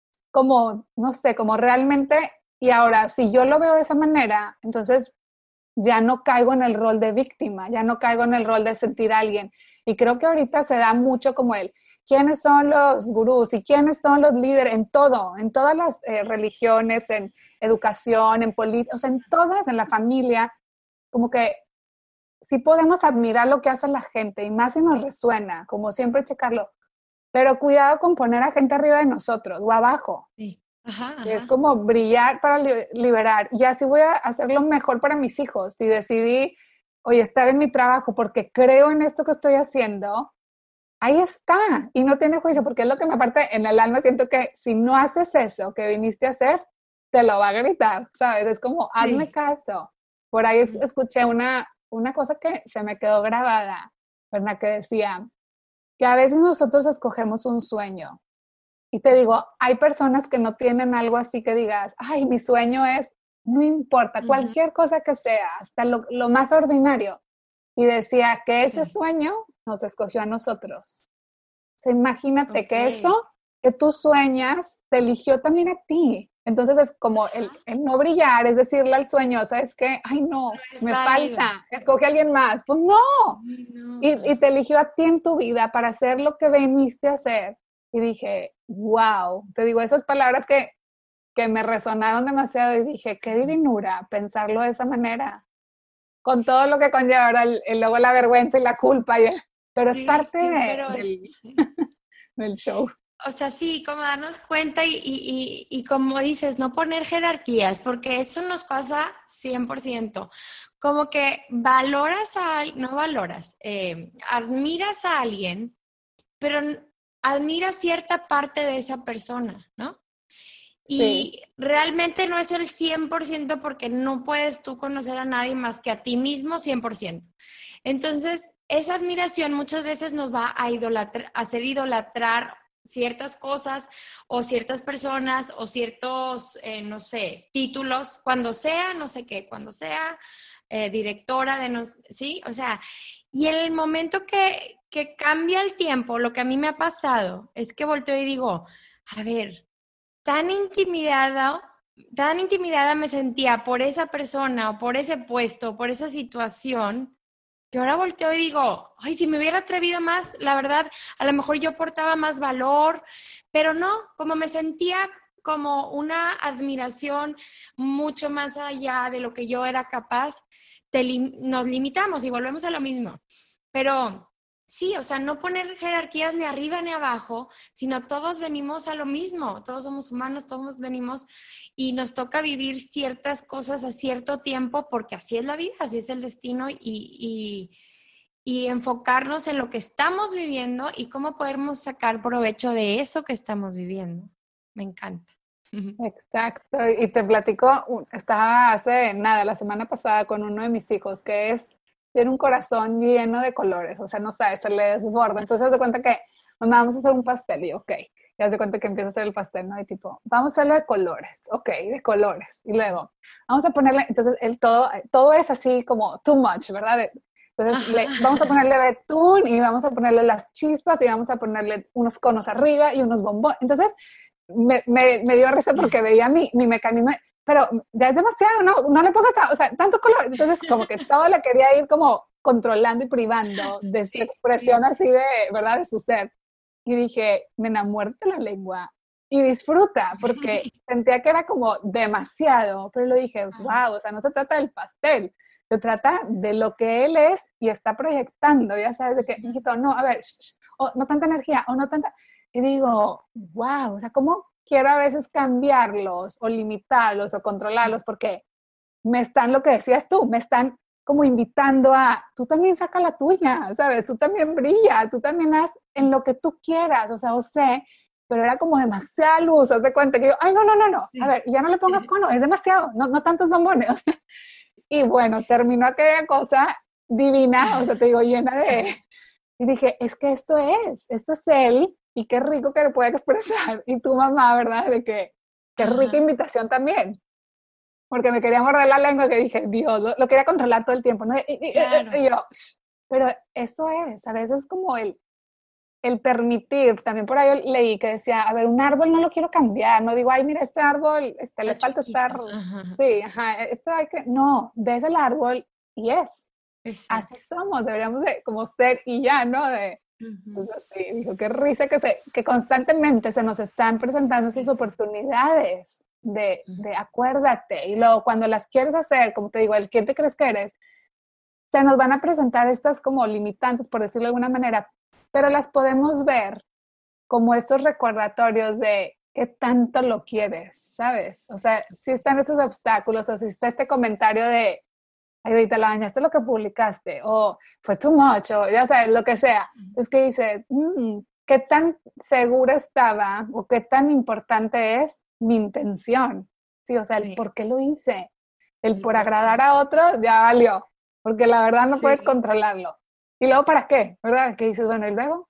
como, no sé, como realmente, y ahora, si yo lo veo de esa manera, entonces ya no caigo en el rol de víctima, ya no caigo en el rol de sentir a alguien. Y creo que ahorita se da mucho como quiénes son los gurús y quiénes son los líderes en todo, en todas las religiones, en educación, en política, o sea, en todas, en la familia, como que sí podemos admirar lo que hace la gente y más si nos resuena, como siempre checarlo, pero cuidado con poner a gente arriba de nosotros o abajo. Sí. Ajá. Es como brillar para liberar. Y así voy a hacer lo mejor para mis hijos. Si decidí, oye, estar en mi trabajo porque creo en esto que estoy haciendo, ahí está. Y no tiene juicio, porque es lo que me aparte en el alma. Siento que si no haces eso que viniste a hacer, te lo va a gritar, ¿sabes? Es como, hazme caso. Por ahí escuché una cosa que se me quedó grabada, ¿verdad? Que decía que a veces nosotros escogemos un sueño. Y te digo, hay personas que no tienen algo así que digas, ay, mi sueño es, no importa, cualquier cosa que sea, hasta lo más ordinario. Y decía que ese sueño nos escogió a nosotros. O sea, imagínate que eso que tú sueñas te eligió también a ti. Entonces es como el no brillar, es decirle al sueño, ¿sabes qué? Ay, no, me falta, escoge a alguien más. Pues no. Y te eligió a ti en tu vida para hacer lo que viniste a hacer. Y dije, wow, te digo, esas palabras que me resonaron demasiado y dije, qué divinura pensarlo de esa manera, con todo lo que conlleva ahora luego la vergüenza y la culpa, pero es parte del show. O sea, sí, como darnos cuenta y como dices, no poner jerarquías, porque eso nos pasa 100%. Como que admiras a alguien, pero admira cierta parte de esa persona, ¿no? Sí. Y realmente no es el 100% porque no puedes tú conocer a nadie más que a ti mismo 100%. Entonces, esa admiración muchas veces nos va a hacer idolatrar ciertas cosas o ciertas personas o ciertos, no sé, títulos, cuando sea, no sé qué, cuando sea directora ¿sí? O sea, y en el momento que cambia el tiempo, lo que a mí me ha pasado es que volteo y digo, a ver, tan intimidada me sentía por esa persona o por ese puesto, o por esa situación, que ahora volteo y digo, ay, si me hubiera atrevido más, la verdad, a lo mejor yo aportaba más valor, pero no, como me sentía como una admiración mucho más allá de lo que yo era capaz, nos limitamos y volvemos a lo mismo. Pero sí, o sea, no poner jerarquías ni arriba ni abajo, sino todos venimos a lo mismo, todos somos humanos, todos venimos y nos toca vivir ciertas cosas a cierto tiempo porque así es la vida, así es el destino y enfocarnos en lo que estamos viviendo y cómo podemos sacar provecho de eso que estamos viviendo. Me encanta. Exacto, y te platico, estaba hace nada, la semana pasada con uno de mis hijos que tiene un corazón lleno de colores, o sea, no sabes, se le desborda. Entonces, se cuenta que vamos a hacer un pastel y ok, ya se cuenta que empieza a hacer el pastel, ¿no? Y tipo, vamos a hacerlo de colores, ok, de colores. Y luego, vamos a ponerle, entonces, todo es así como too much, ¿verdad? Entonces, vamos a ponerle betún y vamos a ponerle las chispas y vamos a ponerle unos conos arriba y unos bombones. Entonces, me dio risa porque veía mi mecanismo, pero ya es demasiado, no le pongas tanto color. Entonces, como que todo le quería ir como controlando y privando de su expresión así de, ¿verdad? De su ser. Y dije, nena, muerte la lengua y disfruta, porque sentía que era como demasiado, pero lo dije, wow, o sea, no se trata del pastel, se trata de lo que él es y está proyectando, ya sabes, de que, hijito, no, a ver, o no tanta energía, o no tanta... Y digo, wow, o sea, ¿cómo quiero a veces cambiarlos o limitarlos o controlarlos? Porque me están, lo que decías tú, me están como invitando a, tú también saca la tuya, ¿sabes? Tú también brilla, tú también haz en lo que tú quieras, o sea, pero era como demasiada luz, haz de cuenta que yo, ay, no, a ver, ya no le pongas cono, es demasiado, no tantos bombones, o sea, y bueno, terminó aquella cosa divina, o sea, te digo, llena de... Y dije, es que esto es él, y qué rico que lo pueda expresar. Y tu mamá, ¿verdad? De que qué rica invitación también. Porque me quería morder la lengua, que dije, Dios, lo quería controlar todo el tiempo, ¿no? Y yo, pero eso es, a veces como el permitir, también por ahí leí que decía, a ver, un árbol no lo quiero cambiar, no digo, ay, mira, este árbol, le falta estar, sí, esto hay que, no, ves el árbol y es. Exacto. Así somos, deberíamos de como ser y ya, ¿no? Entonces, sí, dijo, qué risa que constantemente se nos están presentando esas oportunidades de acuérdate, y luego cuando las quieres hacer, como te digo, el quién te crees que eres, se nos van a presentar estas como limitantes, por decirlo de alguna manera, pero las podemos ver como estos recordatorios de qué tanto lo quieres, ¿sabes? O sea, si están estos obstáculos, o si está este comentario de, ay, ahorita la bañaste lo que publicaste, o fue too much, o ya sabes, lo que sea. Es que dices, ¿qué tan segura estaba o qué tan importante es mi intención? Sí, o sea, el por qué lo hice. El por agradar a otro ya valió, porque la verdad no puedes controlarlo. Y luego, ¿para qué? ¿Verdad? Que dices, bueno, y luego,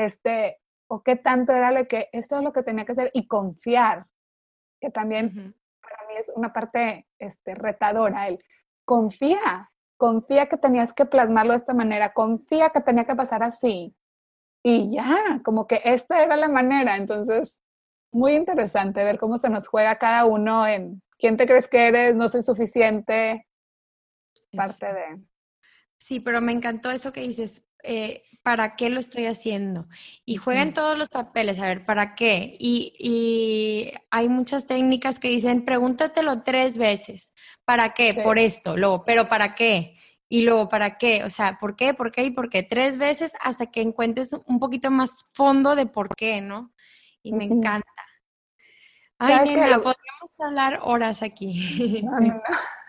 o qué tanto era lo que, esto es lo que tenía que hacer, y confiar, que también para mí es una parte retadora, el confía que tenías que plasmarlo de esta manera, confía que tenía que pasar así, y ya, como que esta era la manera. Entonces, muy interesante ver cómo se nos juega cada uno en quién te crees que eres, no soy suficiente, parte de... Sí, pero me encantó eso que dices, ¿para qué lo estoy haciendo? Y juegan todos los papeles, a ver, ¿para qué? Y hay muchas técnicas que dicen, pregúntatelo 3 veces, ¿para qué? Sí. Por esto, luego, ¿pero para qué? Y luego, ¿para qué? O sea, ¿por qué? ¿Por qué? ¿Y por qué? 3 veces hasta que encuentres un poquito más fondo de por qué, ¿no? Y me encanta. Ay, nena, podríamos hablar horas aquí. No.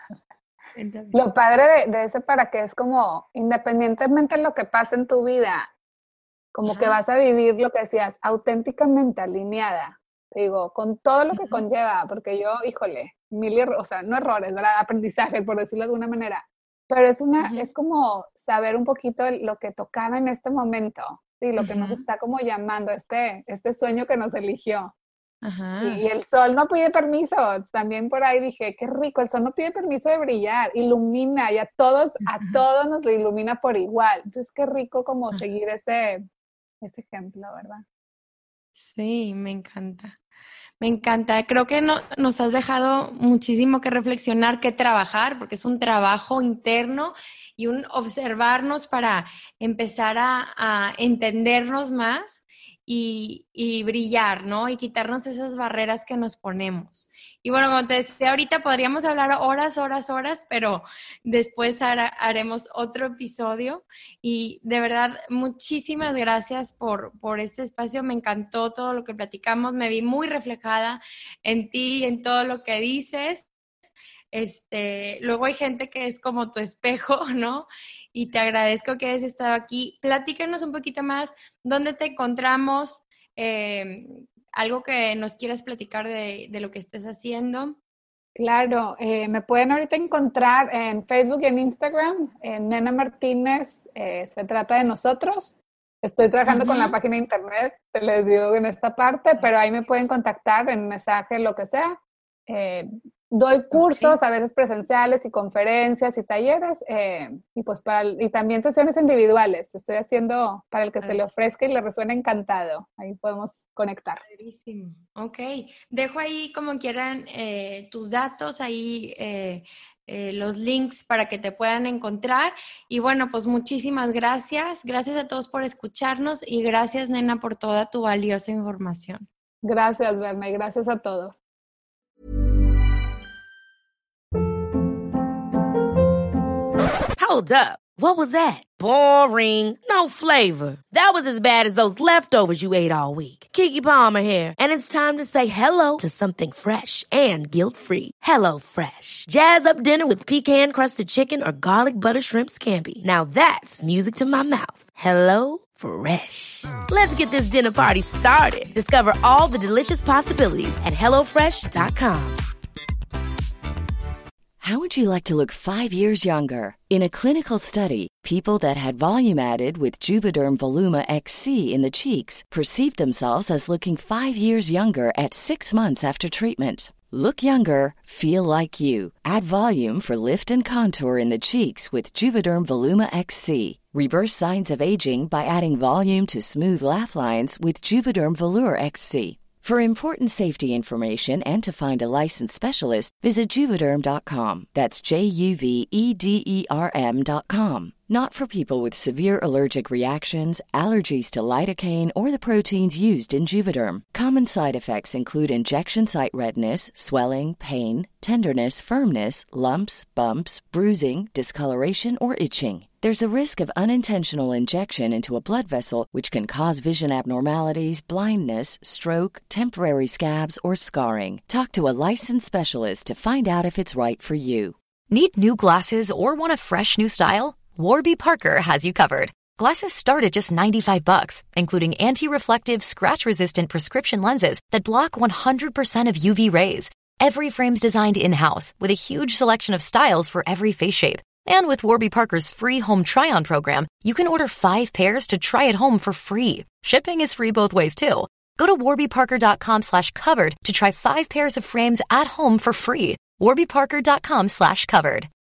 Lo padre de ese para qué es como, independientemente de lo que pase en tu vida, como que vas a vivir lo que decías, auténticamente alineada, digo, con todo lo que conlleva, porque yo, híjole, o sea, no errores, ¿verdad? Aprendizaje, por decirlo de alguna manera, pero es como saber un poquito lo que tocaba en este momento, sí, lo que nos está como llamando, este sueño que nos eligió. Y el sol no pide permiso, también por ahí dije, qué rico, el sol no pide permiso de brillar, ilumina, y a todos nos lo ilumina por igual. Entonces qué rico como seguir ese ejemplo, ¿verdad? Sí, me encanta. Me encanta. Creo que nos has dejado muchísimo que reflexionar, que trabajar, porque es un trabajo interno y un observarnos para empezar a entendernos más y brillar, ¿no? Y quitarnos esas barreras que nos ponemos. Y bueno, como te decía ahorita, podríamos hablar horas, pero después haremos otro episodio. Y de verdad, muchísimas gracias por este espacio. Me encantó todo lo que platicamos. Me vi muy reflejada en ti y en todo lo que dices. Luego hay gente que es como tu espejo, ¿no? Y te agradezco que hayas estado aquí. Platícanos un poquito más, ¿dónde te encontramos? Algo que nos quieras platicar de lo que estés haciendo. Claro, me pueden ahorita encontrar en Facebook y en Instagram, en Nena Martínez, se trata de nosotros. Estoy trabajando con la página de internet, te les digo en esta parte, pero ahí me pueden contactar en mensaje, lo que sea. Doy cursos, a veces presenciales y conferencias y talleres, y pues y también sesiones individuales. Estoy haciendo para el que se le ofrezca y le resuene encantado. Ahí podemos conectar. Padrísimo. Ok. Dejo ahí como quieran tus datos, ahí los links para que te puedan encontrar. Y bueno, pues muchísimas gracias. Gracias a todos por escucharnos y gracias, Nena, por toda tu valiosa información. Gracias, Berna, y gracias a todos. Hold up. What was that? Boring. No flavor. That was as bad as those leftovers you ate all week. Keke Palmer here, and it's time to say hello to something fresh and guilt-free. HelloFresh. Jazz up dinner with pecan-crusted chicken or garlic butter shrimp scampi. Now that's music to my mouth. HelloFresh. Let's get this dinner party started. Discover all the delicious possibilities at HelloFresh.com. How would you like to look 5 years younger? In a clinical study, people that had volume added with Juvederm Voluma XC in the cheeks perceived themselves as looking 5 years younger at 6 months after treatment. Look younger, feel like you. Add volume for lift and contour in the cheeks with Juvederm Voluma XC. Reverse signs of aging by adding volume to smooth laugh lines with Juvederm Volure XC. For important safety information and to find a licensed specialist, visit Juvederm.com. That's JUVEDERM.com. Not for people with severe allergic reactions, allergies to lidocaine, or the proteins used in Juvederm. Common side effects include injection site redness, swelling, pain, tenderness, firmness, lumps, bumps, bruising, discoloration, or itching. There's a risk of unintentional injection into a blood vessel, which can cause vision abnormalities, blindness, stroke, temporary scabs, or scarring. Talk to a licensed specialist to find out if it's right for you. Need new glasses or want a fresh new style? Warby Parker has you covered. Glasses start at just $95, including anti-reflective, scratch-resistant prescription lenses that block 100% of UV rays. Every frame's designed in-house with a huge selection of styles for every face shape. And with Warby Parker's free home try-on program, you can order 5 pairs to try at home for free. Shipping is free both ways, too. Go to warbyparker.com/covered to try 5 pairs of frames at home for free. warbyparker.com/covered.